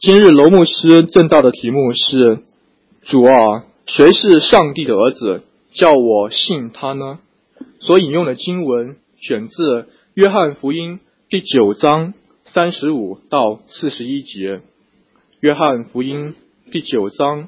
今日罗牧师正道的题目是：主啊，谁是上帝的儿子？叫我信他呢？所引用的经文选自约翰福音第9章35到41节。约翰福音第9章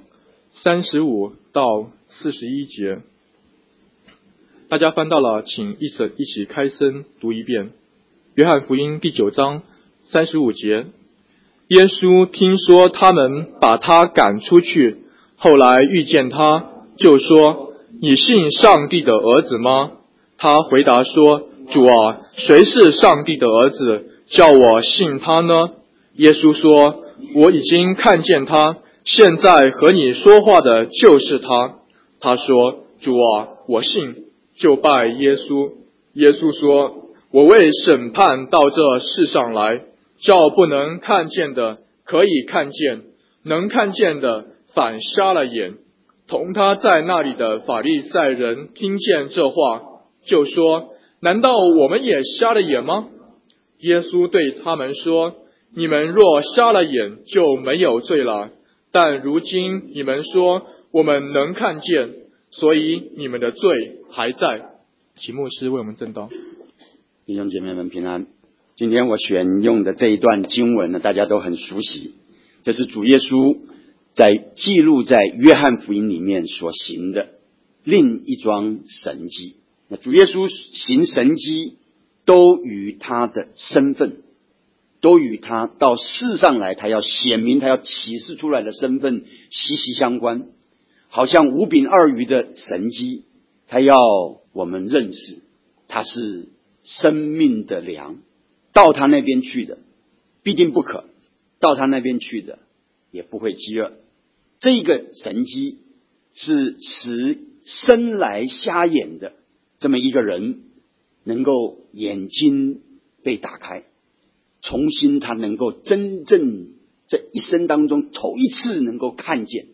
35到41节。大家翻到了，请一起开声读一遍。约翰福音第9章35节。耶稣听说他们把他赶出去，后来遇见他，就说：你信上帝的儿子吗？他回答说：主啊，谁是上帝的儿子？叫我信他呢？耶稣说：我已经看见他，现在和你说话的就是他。他说：主啊，我信，就拜耶稣。耶稣说：我为审判到这世上来，叫不能看见的可以看见，能看见的反瞎了眼。同他在那里的法利赛人听见这话，就说：难道我们也瞎了眼吗？耶稣对他们说：你们若瞎了眼，就没有罪了。但如今你们说我们能看见，所以你们的罪还在。请牧师为我们证道。 弟兄姐妹们平安。今天我选用的这一段经文呢，大家都很熟悉，这是主耶稣记录在约翰福音里面所行的另一桩神迹。那主耶稣行神迹都与他的身份，都与他到世上来，他要显明，他要启示出来的身份息息相关。好像5饼2鱼的神迹，他要我们认识他是生命的粮，到他那边去的必定不渴，到他那边去的也不会饥饿。这个神迹是使生来瞎眼的这么一个人能够眼睛被打开，重新他能够真正这一生当中头一次能够看见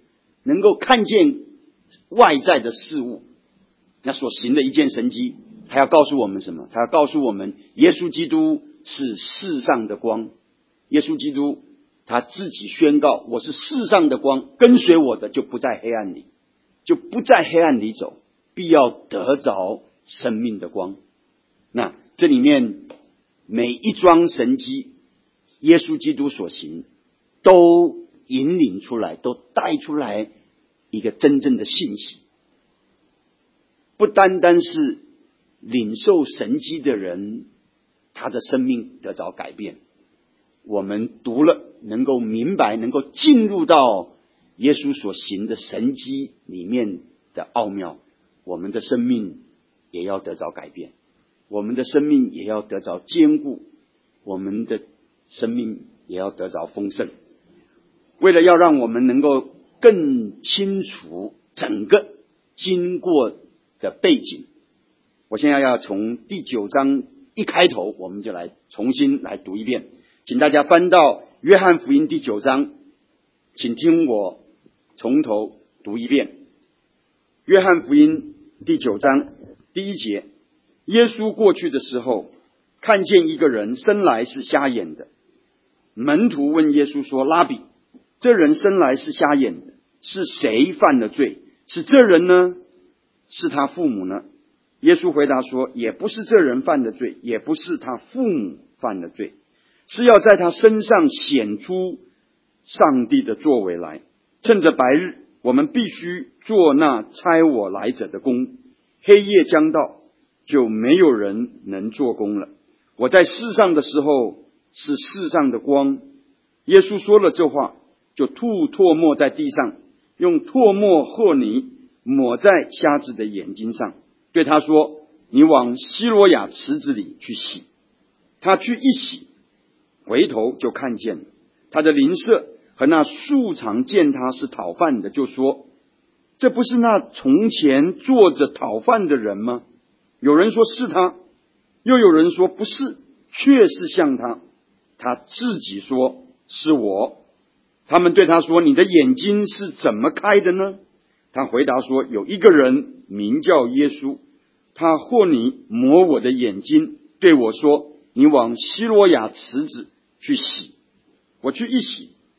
外在的事物。那所行的一件神迹，他要告诉我们什么？他要告诉我们，耶稣基督是世上的光。耶稣基督他自己宣告：我是世上的光，跟随我的就不在黑暗里走，必要得着生命的光。那这里面每一桩神迹，耶稣基督所行，都引领出来，都带出来一个真正的信息。不单单是领受神迹的人，他的生命得着改变。我们读了能够明白，能够进入到耶稣所行的神迹里面的奥妙，我们的生命也要得着改变，我们的生命也要得着坚固，我们的生命也要得着丰盛。为了要让我们能够更清楚整个经过的背景，我现在要从第9章一开头，我们就来重新来读一遍。请大家翻到约翰福音第9章，请听我从头读一遍。约翰福音第9章第1节：耶稣过去的时候，看见一个人生来是瞎眼的。门徒问耶稣说：拉比，这人生来是瞎眼的，是谁犯了罪？是这人呢？是他父母呢？耶稣回答说：也不是这人犯的罪，也不是他父母犯的罪，是要在他身上显出上帝的作为来。趁着白日，我们必须做那差我来者的工，黑夜将到，就没有人能做工了。我在世上的时候是世上的光。耶稣说了这话，就吐唾沫在地上，用唾沫和泥抹在瞎子的眼睛上，对他说：你往西罗亚池子里去洗。他去一洗，回头就看见了。他的邻舍和那素常见他是讨饭的，就说：这不是那从前坐着讨饭的人吗？有人说是他，又有人说不是，确是像他。他自己说是我。他们对他说：你的眼睛是怎么开的呢？他回答说：有一个人名叫耶稣，他和泥抹我的眼睛，对我说：你往西罗亚池子去洗。我去一洗，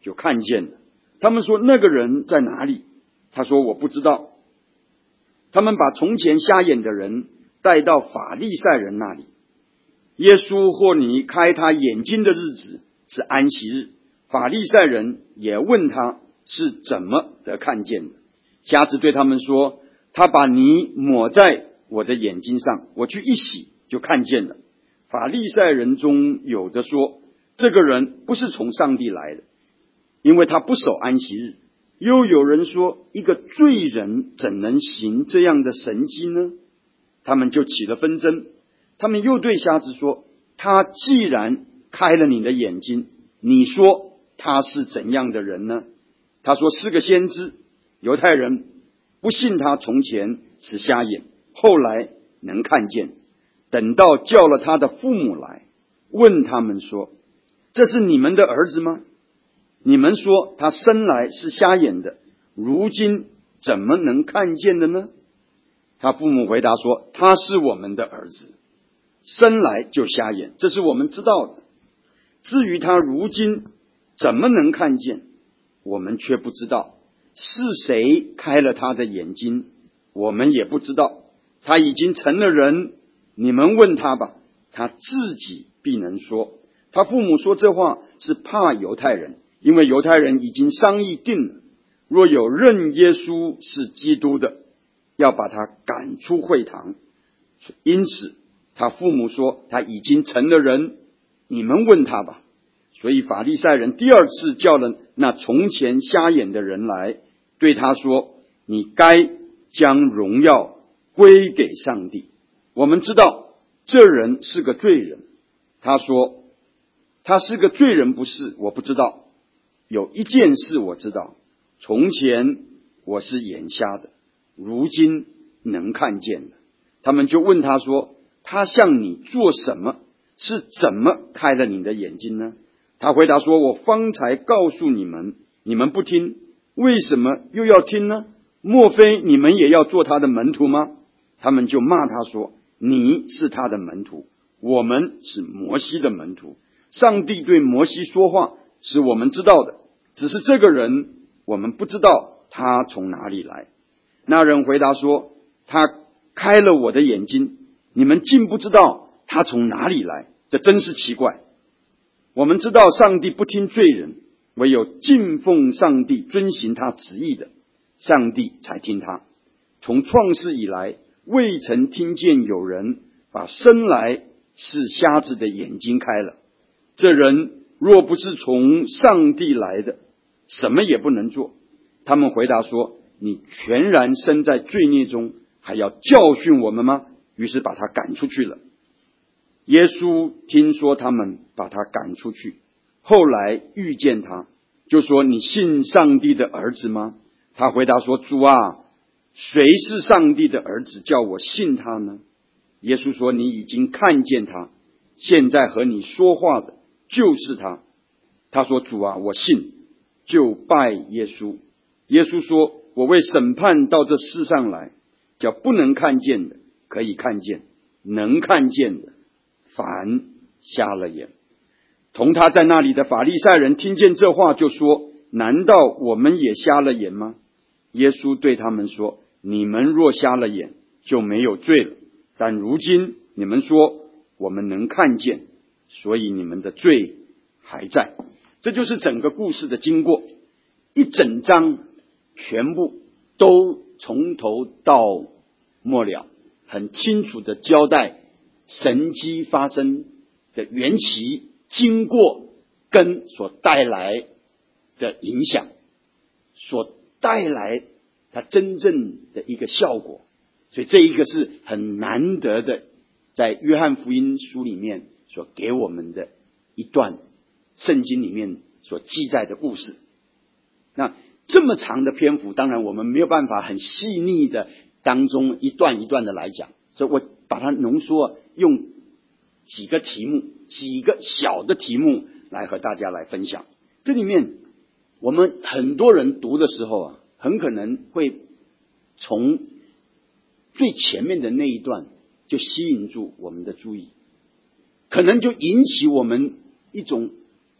就看见了。他们说那个人在哪里？他说我不知道。他们把从前瞎眼的人带到法利赛人那里。耶稣或你开他眼睛的日子是安息日，法利赛人也问他是怎么得看见的。瞎子对他们说，他把泥抹在我的眼睛上，我去一洗就看见了。法利赛人中有的说，这个人不是从上帝来的，因为他不守安息日。又有人说，一个罪人怎能行这样的神迹呢？他们就起了纷争。他们又对瞎子说，他既然开了你的眼睛，你说他是怎样的人呢？他说是个先知。犹太人不信他从前是瞎眼，后来能看见。等到叫了他的父母来，问他们说，这是你们的儿子吗？你们说他生来是瞎眼的，如今怎么能看见的呢？他父母回答说，他是我们的儿子，生来就瞎眼，这是我们知道的。至于他如今怎么能看见，我们却不知道。是谁开了他的眼睛，我们也不知道。他已经成了人，你们问他吧，他自己必能说。他父母说这话是怕犹太人，因为犹太人已经商议定了，若有认耶稣是基督的，要把他赶出会堂。因此他父母说他已经成了人，你们问他吧。所以法利赛人第二次叫了那从前瞎眼的人来，对他说，你该将荣耀归给上帝。我们知道这人是个罪人。他说，他是个罪人不是？我不知道。有一件事我知道，从前我是眼瞎的，如今能看见了。他们就问他说，他向你做什么？是怎么开了你的眼睛呢？他回答说，我方才告诉你们，你们不听，为什么又要听呢？莫非你们也要做他的门徒吗？他们就骂他说，你是他的门徒，我们是摩西的门徒。上帝对摩西说话是我们知道的，只是这个人我们不知道他从哪里来。那人回答说，他开了我的眼睛，你们竟不知道他从哪里来，这真是奇怪。我们知道上帝不听罪人，唯有敬奉上帝遵行他旨意的，上帝才听他。从创世以来，未曾听见有人把生来是瞎子的眼睛开了。这人若不是从上帝来的，什么也不能做。他们回答说，你全然身在罪孽中，还要教训我们吗？于是把他赶出去了。耶稣听说他们把他赶出去，后来遇见他，就说，你信上帝的儿子吗？他回答说，主啊，谁是上帝的儿子，叫我信他呢？耶稣说，你已经看见他，现在和你说话的就是他。他说，主啊，我信，就拜耶稣。耶稣说，我为审判到这世上来，叫不能看见的可以看见，能看见的反瞎了眼。同他在那里的法利赛人听见这话，就说，难道我们也瞎了眼吗？耶稣对他们说，你们若瞎了眼，就没有罪了。但如今你们说我们能看见，所以你们的罪还在。这就是整个故事的经过，一整章全部都从头到末了很清楚的交代神迹发生的缘起、经过跟所带来的影响，所带来它真正的一个效果。所以这一个是很难得的，在约翰福音书里面所给我们的一段圣经里面所记载的故事。那这么长的篇幅，当然我们没有办法很细腻的当中一段一段的来讲，所以我把它浓缩，用几个题目，几个小的题目来和大家来分享。这里面我们很多人读的时候很可能会从最前面的那一段就吸引住我们的注意，可能就引起我们一种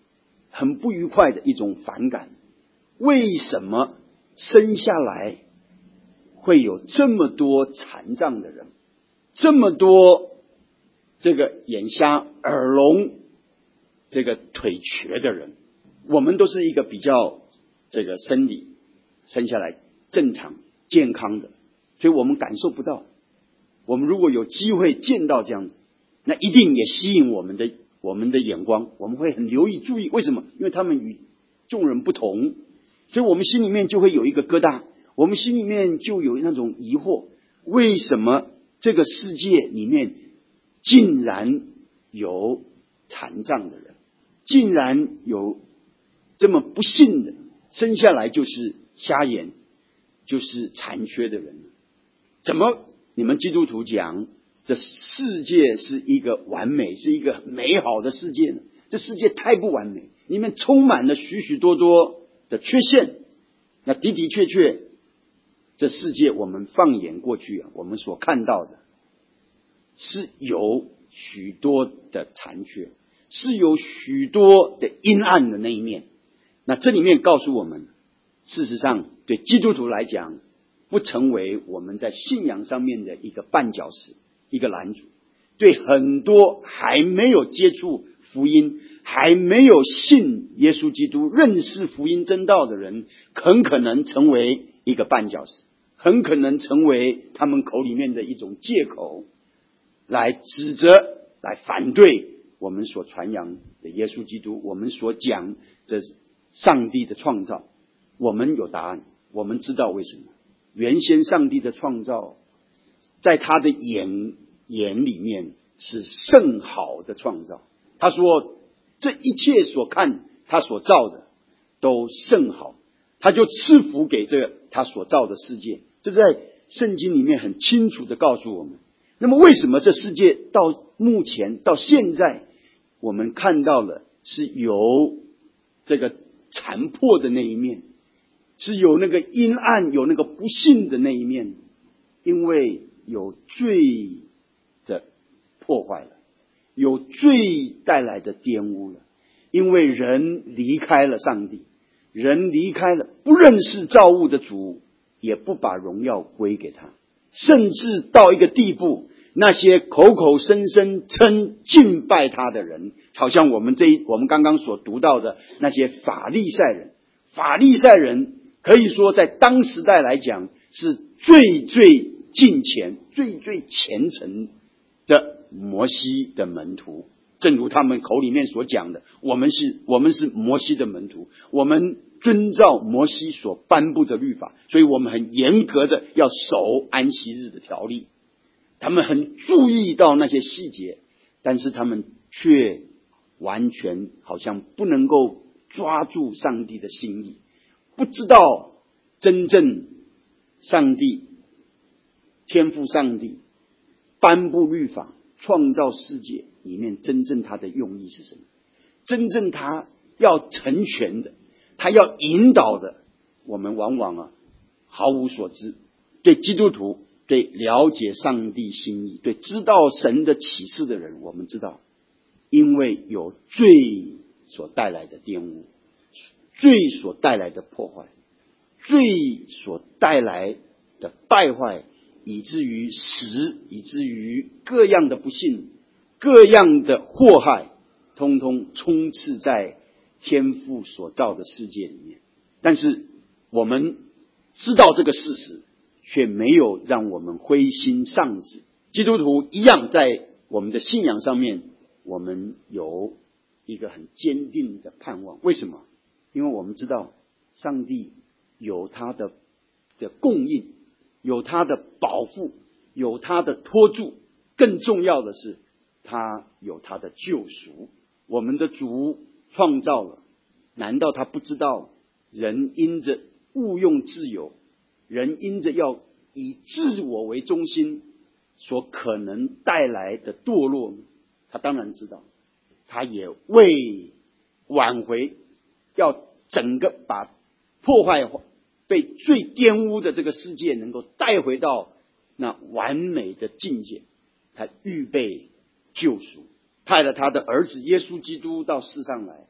很不愉快的一种反感。为什么生下来会有这么多残障的人，这么多这个眼瞎耳聋这个腿瘸的人？我们都是一个比较这个生理生下来正常健康的，所以我们感受不到。我们如果有机会见到这样子，那一定也吸引我们的眼光，我们会很留意注意。为什么？因为他们与众人不同，所以我们心里面就会有一个疙瘩，我们心里面就有那种疑惑：为什么这个世界里面竟然有残障的人，竟然有这么不幸的生下来就是瞎眼，就是残缺的人？怎么你们基督徒讲这世界是一个完美，是一个美好的世界呢？这世界太不完美，里面充满了许许多多的缺陷。那的的确确，这世界我们放眼过去我们所看到的是有许多的残缺，是有许多的阴暗的那一面。那这里面告诉我们，事实上对基督徒来讲，不成为我们在信仰上面的一个绊脚石，一个拦阻。对很多还没有接触福音，还没有信耶稣基督，认识福音真道的人，很可能成为一个绊脚石，很可能成为他们口里面的一种借口，来指责，来反对我们所传扬的耶稣基督，我们所讲这上帝的创造。我们有答案，我们知道为什么。原先上帝的创造，在他的眼里面是甚好的创造。他说这一切所看他所造的都甚好，他就赐福给这个他所造的世界。这在圣经里面很清楚的告诉我们。那么为什么这世界到目前到现在我们看到了是有这个残破的那一面，是有那个阴暗，有那个不幸的那一面？因为有罪的破坏了，有罪带来的玷污了。因为人离开了上帝，人离开了，不认识造物的主，也不把荣耀归给他，甚至到一个地步，那些口口声声称敬拜他的人，好像我们刚刚所读到的那些法利赛人。法利赛人可以说在当时代来讲是最最敬虔、最最虔诚的摩西的门徒。正如他们口里面所讲的，我们是摩西的门徒，我们遵照摩西所颁布的律法，所以我们很严格的要守安息日的条例。他们很注意到那些细节，但是他们却完全好像不能够抓住上帝的心意，不知道真正上帝天父上帝颁布律法创造世界里面真正他的用意是什么，真正他要成全的，他要引导的，我们往往毫无所知。对基督徒，对了解上帝心意，对知道神的启示的人，我们知道，因为有罪所带来的玷污，罪所带来的破坏，罪所带来的败坏，以至于死，以至于各样的不幸，各样的祸害，通通充斥在天父所造的世界里面。但是我们知道这个事实，却没有让我们灰心丧志。基督徒一样在我们的信仰上面，我们有一个很坚定的盼望。为什么？因为我们知道上帝有他的供应，有他的保护，有他的托住，更重要的是他有他的救赎。我们的主创造了，难道他不知道人因着误用自由，人因着要以自我为中心所可能带来的堕落吗？他当然知道，他也为挽回，要整个把破坏被最玷污的这个世界能够带回到那完美的境界，他预备救赎，派了他的儿子耶稣基督到世上来，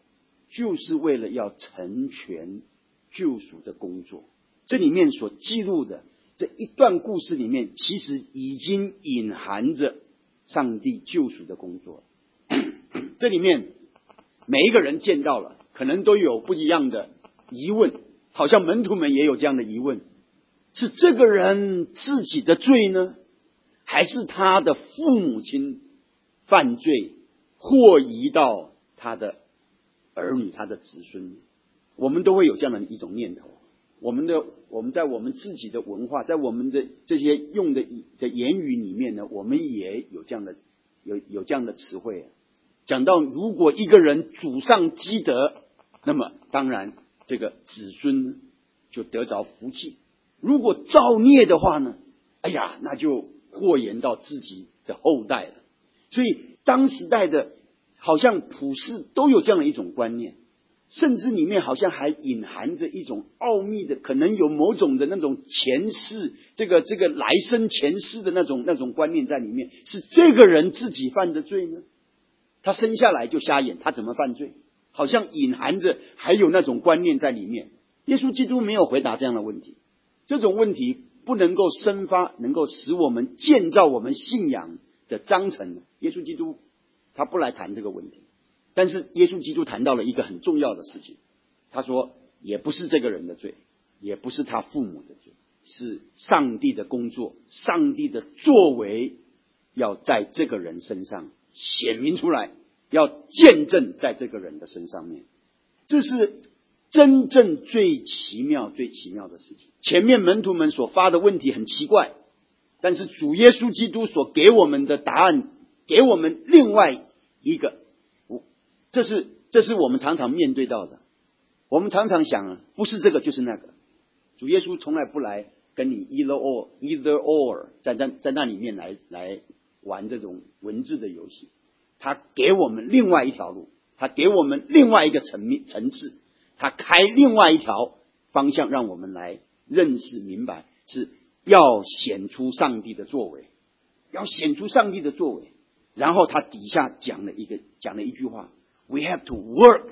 就是为了要成全救赎的工作。这里面所记录的这一段故事里面，其实已经隐含着上帝救赎的工作。这里面每一个人见到了，可能都有不一样的疑问，好像门徒们也有这样的疑问：是这个人自己的罪呢，还是他的父母亲犯罪或移到他的儿女、他的子孙？我们都会有这样的一种念头。我们在我们自己的文化，在我们的这些用的言语里面呢，我们也有这样的有这样的词汇。讲到如果一个人祖上积德，那么当然这个子孙就得着福气；如果造孽的话呢，哎呀，那就祸延到自己的后代了。所以当时代的好像普世都有这样的一种观念，甚至里面好像还隐含着一种奥秘的，可能有某种的那种前世，这个来生前世的那种观念在里面。是这个人自己犯的罪呢？他生下来就瞎眼，他怎么犯罪？好像隐含着还有那种观念在里面。耶稣基督没有回答这样的问题，这种问题不能够生发，能够使我们建造我们信仰的章程。耶稣基督他不来谈这个问题。但是耶稣基督谈到了一个很重要的事情，他说也不是这个人的罪，也不是他父母的罪，是上帝的工作，上帝的作为要在这个人身上显明出来，要见证在这个人的身上面。这是真正最奇妙的事情。前面门徒们所发的问题很奇怪，但是主耶稣基督所给我们的答案，给我们另外一个，这是我们常常面对到的。我们常常想不是这个就是那个。主耶稣从来不来跟你 either or 在那里面来玩这种文字的游戏。他给我们另外一条路，他给我们另外一个层次，他开另外一条方向，让我们来认识明白，是要显出上帝的作为，要显出上帝的作为。然后他底下讲了一句话，We have to work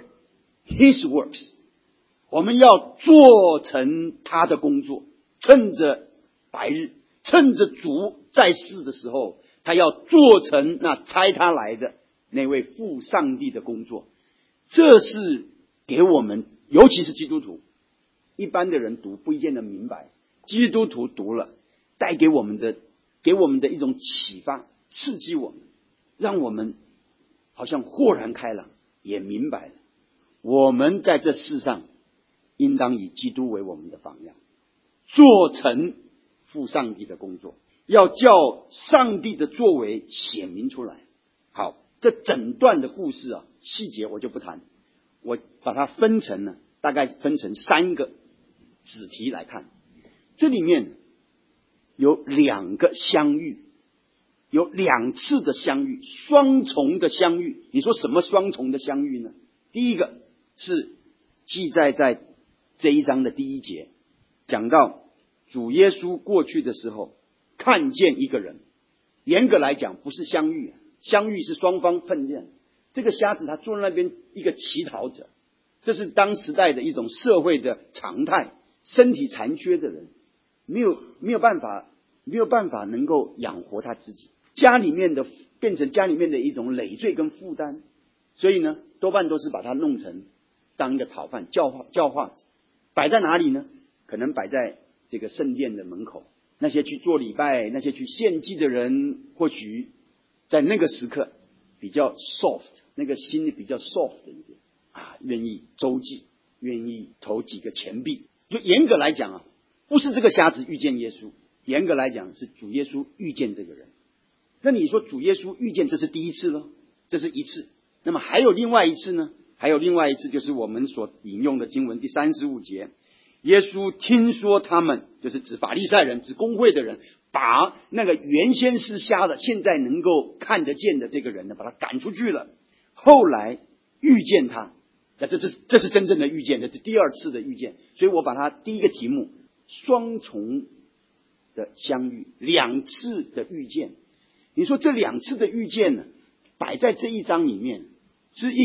His works， 我们要做成他的工作，趁着白日，趁着主在世的时候，他要做成那差他来的那位父上帝的工作。这是给我们，尤其是基督徒，一般的人读不一定能明白，基督徒读了，带给我们的一种启发，刺激我们，让我们好像豁然开朗，也明白了我们在这世上应当以基督为我们的榜样，做成父上帝的工作，要叫上帝的作为显明出来。好，这整段的故事细节我就不谈，我把它大概分成3个子题来看。这里面有2个相遇，有2次的相遇，双重的相遇。你说什么双重的相遇呢？第一个是记载在这一章的第1节，讲到主耶稣过去的时候看见一个人，严格来讲不是相遇，相遇是双方碰见。这个瞎子他坐在那边，一个乞讨者，这是当时代的一种社会的常态。身体残缺的人没有办法能够养活他自己，变成家里面的一种累赘跟负担，所以呢多半都是把他弄成当一个讨饭，教化子。摆在哪里呢？可能摆在这个圣殿的门口，那些去做礼拜，那些去献祭的人，或许在那个时刻比较 soft， 那个心里比较 soft 一点愿意周济，愿意投几个钱币。就严格来讲不是这个瞎子遇见耶稣，严格来讲是主耶稣遇见这个人。那你说主耶稣遇见，这是第一次咯，这是一次。那么还有另外一次呢？还有另外一次，就是我们所引用的经文第35节，耶稣听说他们，就是指法利赛人，指公会的人，把那个原先是瞎的，现在能够看得见的这个人呢，把他赶出去了。后来遇见他，那这是真正的遇见，这是第2次的遇见。所以我把它第一个题目双重的相遇，2次的遇见。你说这2次的遇见呢，摆在这一章里面是一个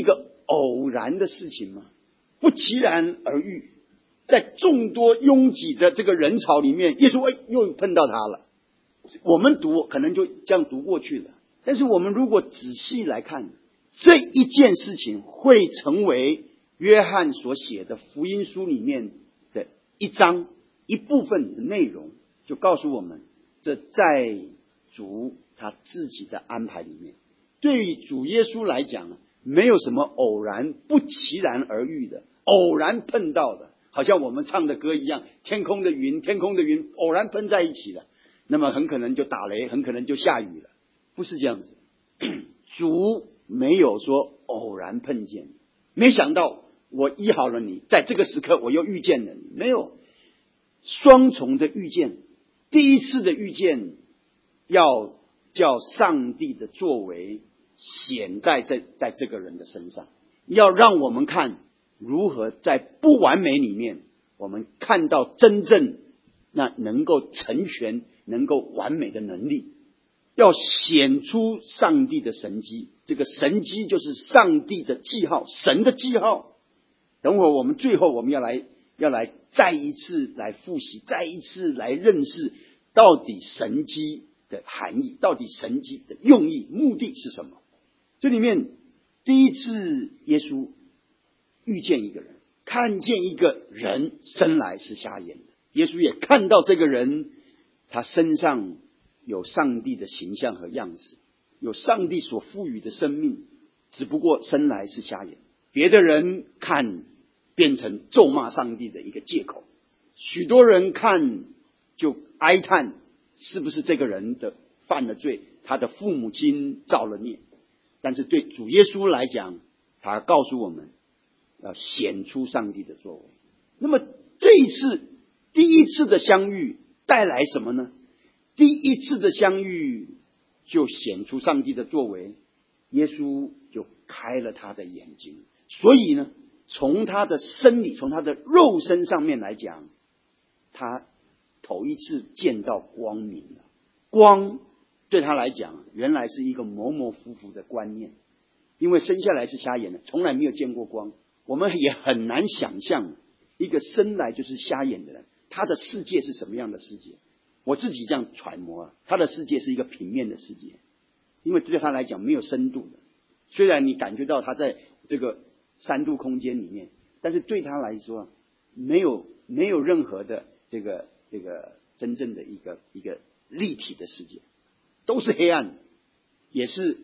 偶然的事情吗？不期然而遇，在众多拥挤的这个人潮里面，耶稣又碰到他了。我们读可能就这样读过去了，但是我们如果仔细来看，这一件事情会成为约翰所写的福音书里面的一章一部分的内容，就告诉我们，这在主他自己的安排里面。对于主耶稣来讲，没有什么偶然不其然而遇的，偶然碰到的，好像我们唱的歌一样，天空的云偶然碰在一起了，那么很可能就打雷，很可能就下雨了。不是这样子，主没有说偶然碰见，没想到我医好了你，在这个时刻我又遇见了你，没有，双重的遇见。第一次的遇见要叫上帝的作为显在这个人的身上，要让我们看如何在不完美里面，我们看到真正那能够成全能够完美的能力，要显出上帝的神迹。这个神迹就是上帝的记号，神的记号。等会我们最后我们要来再一次来复习，再一次来认识到底神迹的含义，到底神迹的用意目的是什么。这里面第一次耶稣遇见一个人，看见一个人生来是瞎眼的，耶稣也看到这个人他身上有上帝的形象和样式，有上帝所赋予的生命，只不过生来是瞎眼。别的人看变成咒骂上帝的一个借口，许多人看就哀叹是不是这个人的犯了罪，他的父母亲造了孽。但是对主耶稣来讲，他告诉我们要显出上帝的作为。那么这一次第一次的相遇带来什么呢？第一次的相遇就显出上帝的作为，耶稣就开了他的眼睛。所以呢，从他的生理，从他的肉身上面来讲，他头一次见到光明了。光对他来讲原来是一个模模糊糊的观念，因为生下来是瞎眼的，从来没有见过光。我们也很难想象一个生来就是瞎眼的人，他的世界是什么样的世界。我自己这样揣摩他的世界是一个平面的世界，因为对他来讲没有深度的。虽然你感觉到他在这个3度空间里面，但是对他来说没有任何的这个真正的一个立体的世界，都是黑暗，也是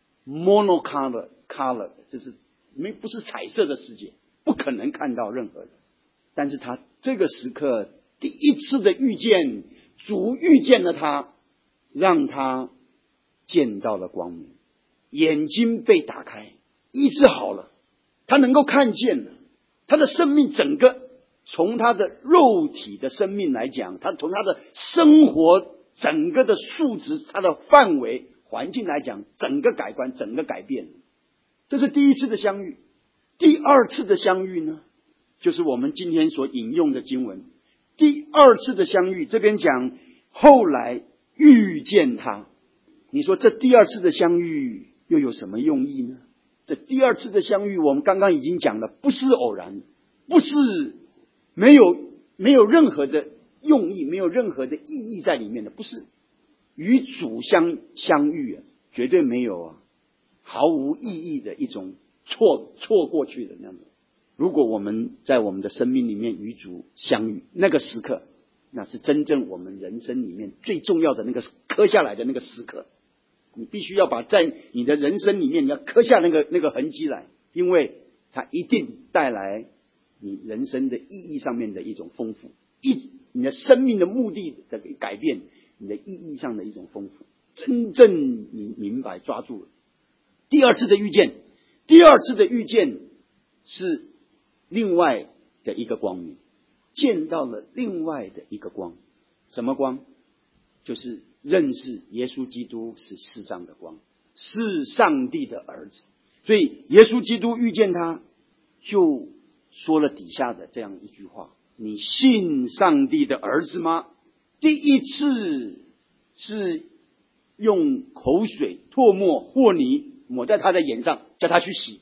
monocolor， 就是不是彩色的世界，不可能看到任何的。但是他这个时刻第一次的遇见，主遇见了他，让他见到了光明，眼睛被打开，医治好了，他能够看见了，他的生命整个从他的肉体的生命来讲，他从他的生活整个的数值，他的范围环境来讲，整个改观，整个改变。这是第一次的相遇。第二次的相遇呢，就是我们今天所引用的经文。第二次的相遇，这边讲后来遇见他，你说这第二次的相遇又有什么用意呢？这第二次的相遇我们刚刚已经讲了，不是偶然，不是没有任何的用意，没有任何的意义在里面的，不是与主相遇绝对没有毫无意义的一种错过去的那种。如果我们在我们的生命里面与主相遇，那个时刻，那是真正我们人生里面最重要的那个刻下来的那个时刻。你必须要把在你的人生里面，你要刻下那个痕迹来，因为它一定带来你人生的意义上面的一种丰富，你的生命的目的的改变，你的意义上的一种丰富，真正你明白抓住了。第二次的遇见是另外的一个光明，见到了另外的一个光。什么光？就是认识耶稣基督是世上的光，是上帝的儿子。所以耶稣基督遇见他，就说了底下的这样一句话：你信上帝的儿子吗？第一次是用口水、唾沫、和泥抹在他的眼上，叫他去洗，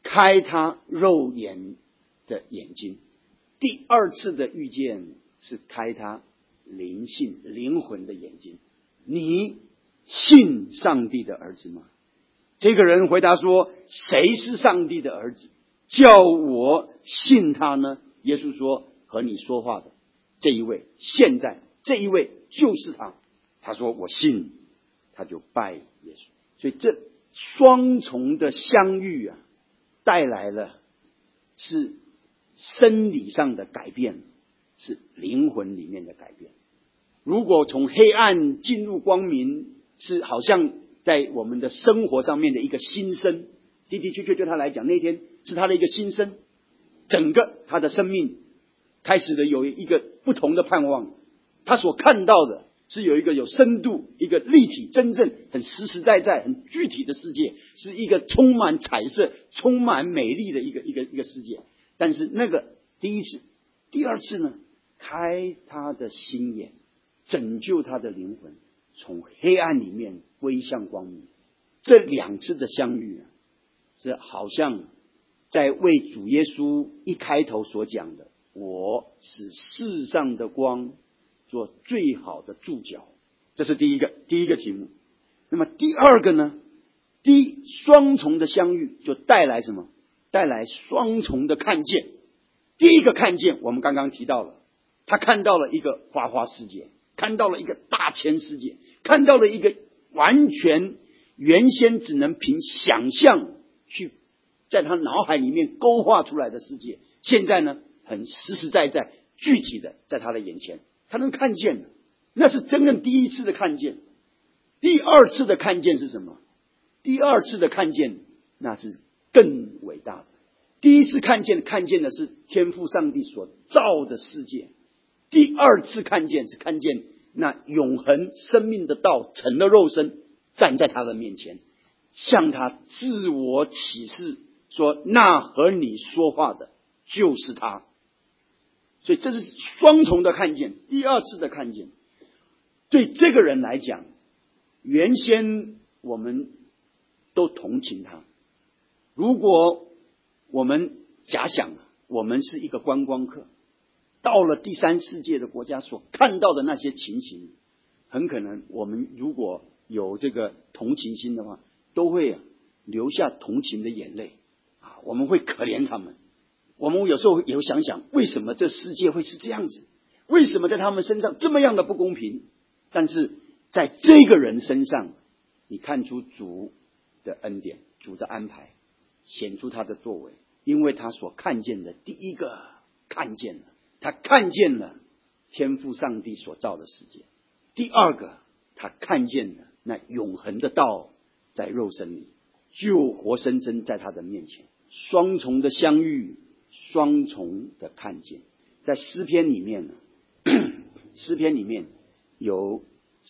开他肉眼的眼睛。第二次的遇见是开他灵性灵魂的眼睛。你信上帝的儿子吗？这个人回答说，谁是上帝的儿子，叫我信他呢？耶稣说，和你说话的这一位，现在这一位就是他。他说我信，他就拜耶稣。所以这双重的相遇啊，带来了是生理上的改变，是灵魂里面的改变。如果从黑暗进入光明，是好像在我们的生活上面的一个新生，的的确确对他来讲，那天是他的一个新生，整个他的生命开始的有一个不同的盼望。他所看到的是有一个有深度、一个立体、真正很实实在在、很具体的世界，是一个充满彩色、充满美丽的一个世界。但是那个第一次，第二次呢，开他的心眼，拯救他的灵魂，从黑暗里面归向光明。这两次的相遇啊，是好像在为主耶稣一开头所讲的，我使世上的光做最好的注脚。这是第一个题目。那么第二个呢，双重的相遇就带来什么？带来双重的看见。第一个看见我们刚刚提到了，他看到了一个花花世界，看到了一个大千世界，看到了一个完全原先只能凭想象去在他脑海里面勾画出来的世界，现在呢很实实在在具体的在他的眼前，他能看见的。那是真正第一次的看见。第二次的看见是什么？第二次的看见那是更伟大的。第一次看见的是天父上帝所造的世界，第二次看见是看见那永恒生命的道成了肉身，站在他的面前，向他自我启示说，那和你说话的就是他。所以这是双重的看见。第二次的看见对这个人来讲，原先我们都同情他。如果我们假想我们是一个观光客，到了第三世界的国家所看到的那些情形，很可能我们如果有这个同情心的话，都会流下同情的眼泪啊，我们会可怜他们。我们有时候也会想想，为什么这世界会是这样子？为什么在他们身上这么样的不公平？但是在这个人身上，你看出主的恩典，主的安排，显出他的作为。因为他所看见的，第一个看见了，他看见了天父上帝所造的世界；第二个，他看见了那永恒的道在肉身里，就活生生在他的面前。双重的相遇，双重的看见。在诗篇里面呢，诗篇里面有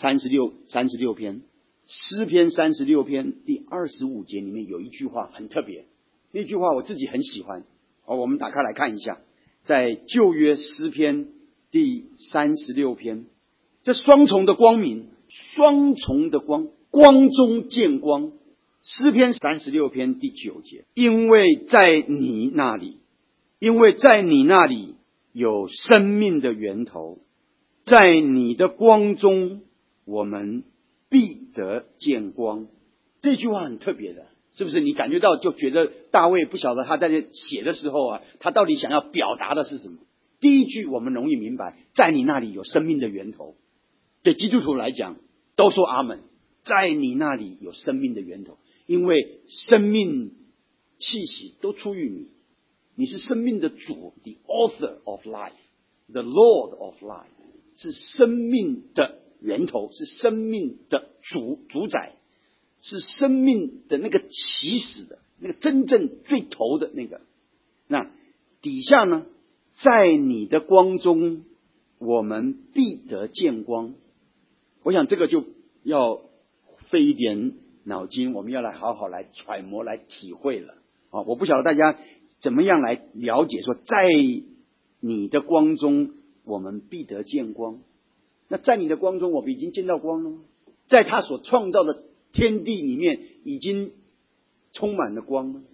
36篇，诗篇36篇第25节里面有一句话很特别，那句话我自己很喜欢。我们打开来看一下，在旧约诗篇第36篇，这双重的光明，双重的光，光中见光。诗篇36篇第9节，因为在你那里有生命的源头，在你的光中我们必得见光。这句话很特别的，是不是？你感觉到就觉得大卫不晓得他在这写的时候他到底想要表达的是什么。第一句我们容易明白，在你那里有生命的源头。对基督徒来讲都说阿们，在你那里有生命的源头，因为生命气息都出于你，你是生命的主， The author of life, The Lord of life， 是生命的源头，是生命的主宰，是生命的那个起始的那个真正最头的那个。那底下呢，在你的光中我们必得见光。我想这个就要费一点脑筋，我们要来好好来揣摩来体会了。我不晓得大家怎么样来了解说，在你的光中我们必得见光。那在你的光中我们已经见到光了吗？在他所创造的天地里面已经充满了光吗？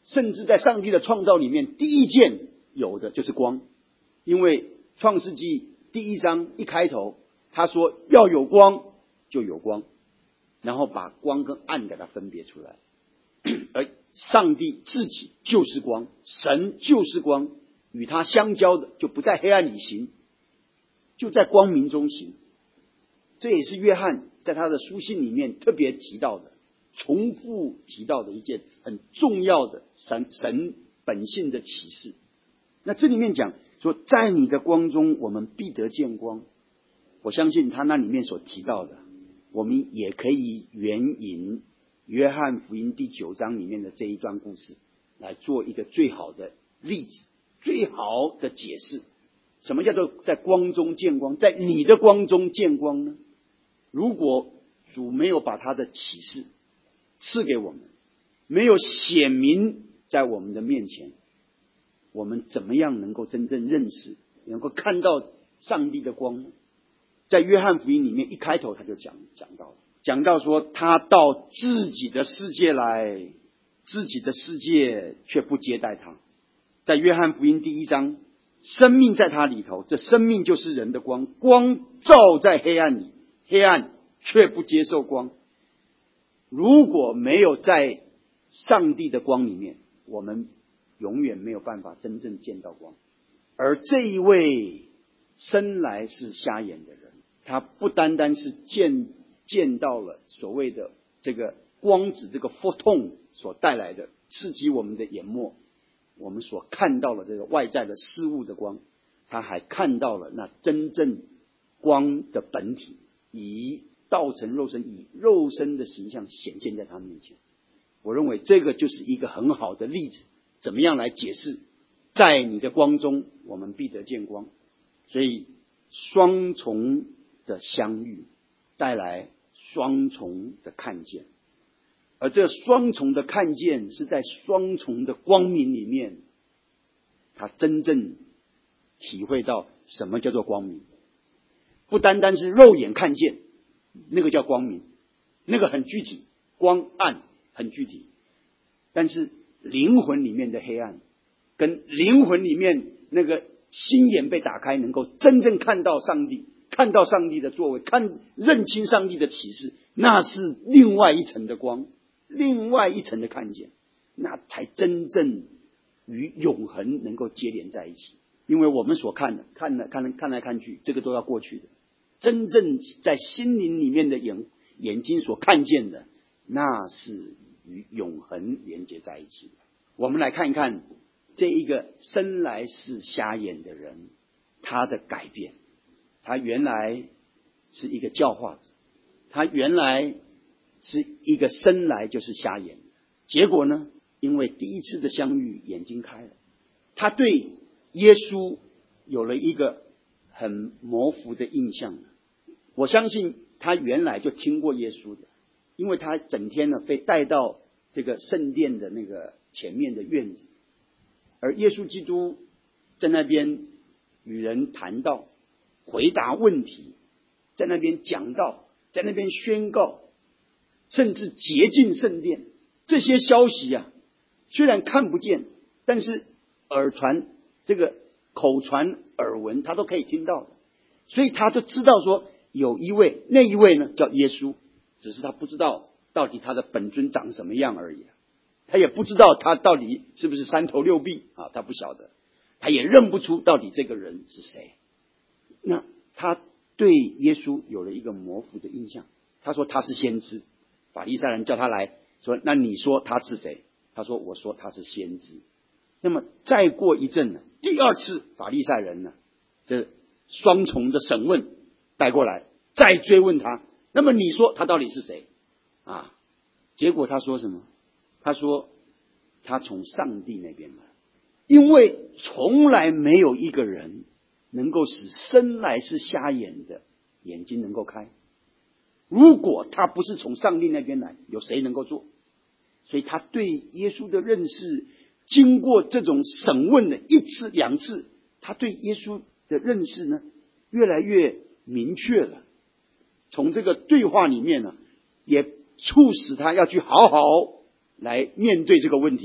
甚至在上帝的创造里面，第一件有的就是光。因为创世纪第1章一开头，他说要有光就有光，然后把光跟暗给它分别出来。而上帝自己就是光，神就是光，与他相交的就不在黑暗里行，就在光明中行。这也是约翰在他的书信里面特别提到的，重复提到的一件很重要的神本性的启示。那这里面讲说，在你的光中我们必得见光，我相信他那里面所提到的，我们也可以援引约翰福音第9章里面的这一段故事来做一个最好的例子，最好的解释。什么叫做在光中见光？在你的光中见光呢？如果主没有把他的启示赐给我们，没有显明在我们的面前，我们怎么样能够真正认识，能够看到上帝的光呢？在约翰福音里面一开头他就讲到说，他到自己的世界来，自己的世界却不接待他。在约翰福音第1章，生命在他里头，这生命就是人的光，光照在黑暗里，黑暗却不接受光。如果没有在上帝的光里面，我们永远没有办法真正见到光。而这一位生来是瞎眼的人，他不单单是见到了所谓的这个光子，这个 photon 所带来的刺激我们的眼膜，我们所看到了这个外在的事物的光，他还看到了那真正光的本体，以道成肉身，以肉身的形象显现在他面前。我认为这个就是一个很好的例子，怎么样来解释在你的光中我们必得见光。所以双重的相遇带来双重的看见，而这双重的看见是在双重的光明里面，他真正体会到什么叫做光明。不单单是肉眼看见，那个叫光明，那个很具体，光暗很具体。但是灵魂里面的黑暗，跟灵魂里面那个心眼被打开，能够真正看到上帝，看到上帝的作为，认清上帝的启示，那是另外一层的光，另外一层的看见，那才真正与永恒能够接连在一起。因为我们所看的看来看去，这个都要过去的，真正在心灵里面的眼睛所看见的，那是与永恒连接在一起的。我们来看一看这一个生来是瞎眼的人，他的改变。他原来是一个教化者，他原来是一个生来就是瞎眼的，结果呢，因为第一次的相遇，眼睛开了，他对耶稣有了一个很模糊的印象。我相信他原来就听过耶稣的，因为他整天呢被带到这个圣殿的那个前面的院子，而耶稣基督在那边与人谈道，回答问题，在那边讲道，在那边宣告，甚至洁净圣殿。这些消息啊，虽然看不见，但是这个口传耳闻，他都可以听到的。所以他就知道说，有一位，那一位呢叫耶稣，只是他不知道到底他的本尊长什么样而已。他也不知道他到底是不是三头六臂啊，他不晓得，他也认不出到底这个人是谁。那他对耶稣有了一个模糊的印象，他说他是先知。法利赛人叫他来说，那你说他是谁？他说我说他是先知。那么再过一阵呢，第二次法利赛人呢，这双重的审问带过来，再追问他，那么你说他到底是谁啊？结果他说什么？他说他从上帝那边来，因为从来没有一个人能够使生来是瞎眼的眼睛能够开。如果他不是从上帝那边来，有谁能够做？所以他对耶稣的认识，经过这种审问的一次两次，他对耶稣的认识呢，越来越明确了。从这个对话里面呢，也促使他要去好好来面对这个问题，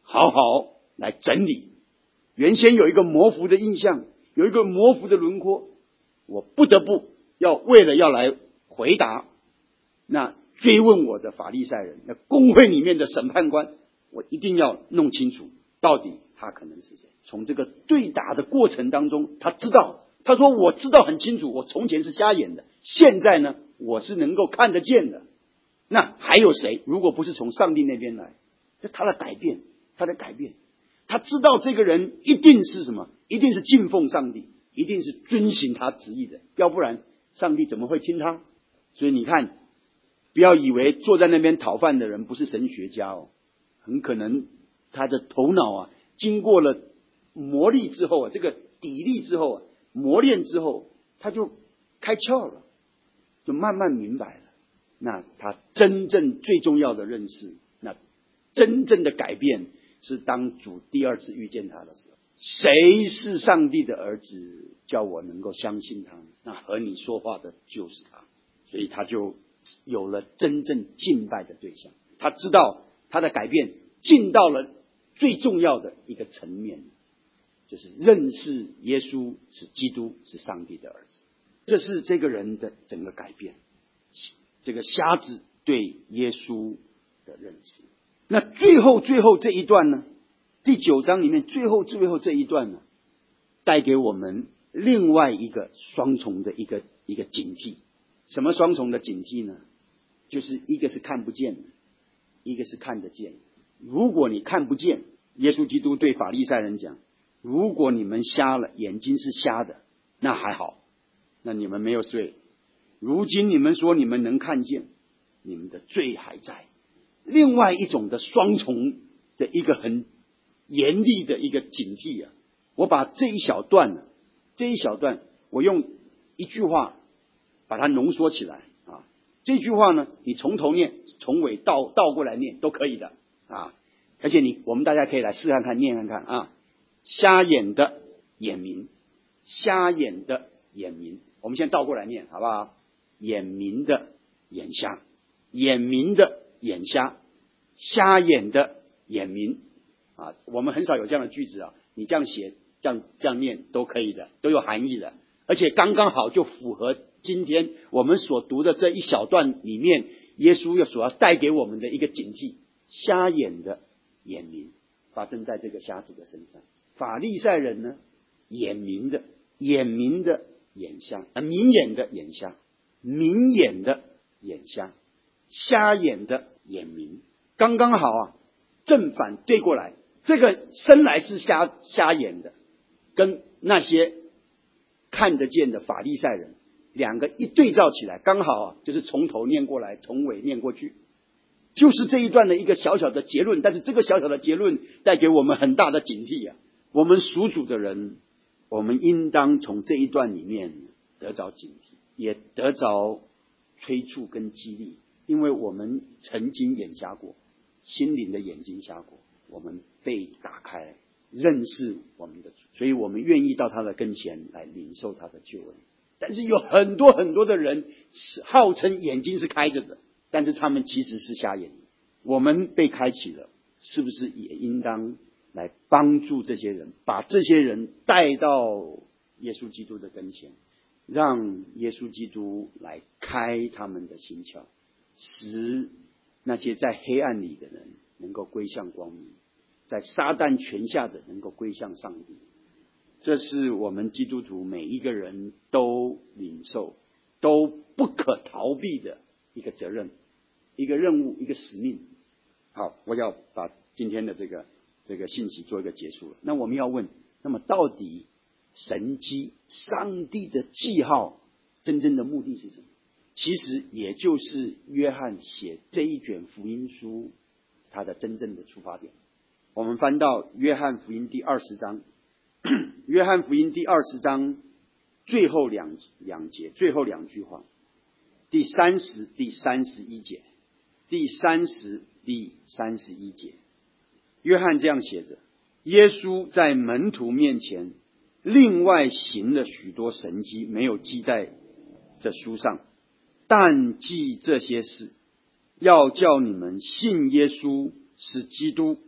好好来整理。原先有一个模糊的印象，有一个模糊的轮廓，我不得不为了要来回答那追问我的法利赛人，那公会里面的审判官，我一定要弄清楚到底他可能是谁。从这个对答的过程当中，他知道，他说我知道很清楚，我从前是瞎眼的，现在呢我是能够看得见的。那还有谁？如果不是从上帝那边来，这他的改变，他知道这个人一定是什么？一定是敬奉上帝，一定是遵行他旨意的，要不然上帝怎么会听他？所以你看，不要以为坐在那边讨饭的人不是神学家哦，很可能他的头脑啊，经过了磨砺之后啊，这个砥砺之后啊，磨练之后，他就开窍了，就慢慢明白了。那他真正最重要的认识，那真正的改变，是当主第二次遇见他的时候，谁是上帝的儿子，叫我能够相信他？那和你说话的就是他，所以他就有了真正敬拜的对象。他知道他的改变进到了最重要的一个层面，就是认识耶稣是基督，是上帝的儿子。这是这个人的整个改变，这个瞎子对耶稣的认识。那最后这一段呢，第9章里面最后这一段呢，带给我们另外一个双重的一个警惕。什么双重的警惕呢？就是一个是看不见的，一个是看得见。如果你看不见，耶稣基督对法利赛人讲，如果你们瞎了，眼睛是瞎的，那还好，那你们没有罪。如今你们说你们能看见，你们的罪还在。另外一种的双重的一个很严厉的一个警惕啊！我把这一小段，我用一句话把它浓缩起来啊。这句话呢，你从头念，从尾倒过来念都可以的啊。而且我们大家可以来试看看，念看看啊。瞎眼的眼明，瞎眼的眼明，我们先倒过来念，好不好？眼明的眼瞎，眼明的眼瞎，瞎眼的眼明啊。我们很少有这样的句子啊，你这样写，这样念都可以的，都有含义的，而且刚刚好就符合今天我们所读的这一小段里面，耶稣所要带给我们的一个警惕。瞎眼的眼明发生在这个瞎子的身上，法利赛人呢，眼明的眼瞎，明眼的眼瞎，明眼的眼瞎，瞎眼的眼明，刚刚好啊，正反对过来。这个生来是瞎眼的，跟那些看得见的法利赛人，两个一对照起来，刚好啊，就是从头念过来，从尾念过去，就是这一段的一个小小的结论。但是这个小小的结论带给我们很大的警惕啊！我们属主的人，我们应当从这一段里面得着警惕，也得着催促跟激励，因为我们曾经眼瞎过，心灵的眼睛瞎过，我们被打开，认识我们的主，所以我们愿意到他的跟前来领受他的救恩。但是有很多的人号称眼睛是开着的，但是他们其实是瞎眼的。我们被开启了，是不是也应当来帮助这些人，把这些人带到耶稣基督的跟前，让耶稣基督来开他们的心窍，使那些在黑暗里的人能够归向光明，在撒旦权下的能够归向上帝。这是我们基督徒每一个人都领受，都不可逃避的一个责任，一个任务，一个使命。好，我要把今天的这个信息做一个结束了。那我们要问，那么到底神迹，上帝的记号真正的目的是什么？其实也就是约翰写这一卷福音书他的真正的出发点。我们翻到约翰福音第20章，约翰福音第20章最后两节，最后两句话，第30、第31节，第30、第31节，约翰这样写着：耶稣在门徒面前另外行了许多神迹，没有记在这书上，但记这些事，要叫你们信耶稣是基督，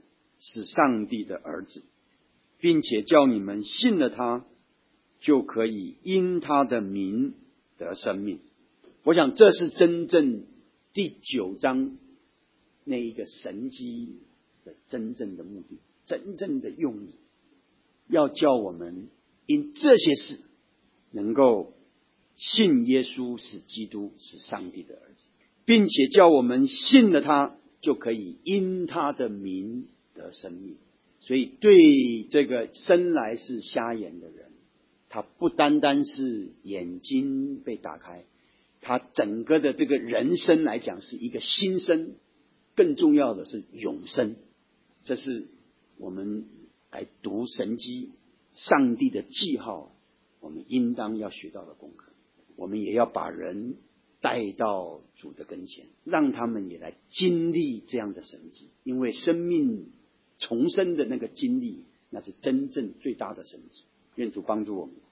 是上帝的儿子，并且叫你们信了他，就可以因他的名得生命。我想这是真正第9章那一个神迹的真正的目的，真正的用意，要叫我们因这些事能够信耶稣是基督，是上帝的儿子，并且叫我们信了他，就可以因他的名得生命。所以对这个生来是瞎眼的人，他不单单是眼睛被打开，他整个的这个人生来讲是一个新生，更重要的是永生。这是我们来读神迹上帝的记号，我们应当要学到的功课。我们也要把人带到主的跟前，让他们也来经历这样的神迹，因为生命重生的那个经历，那是真正最大的神迹。愿主帮助我们。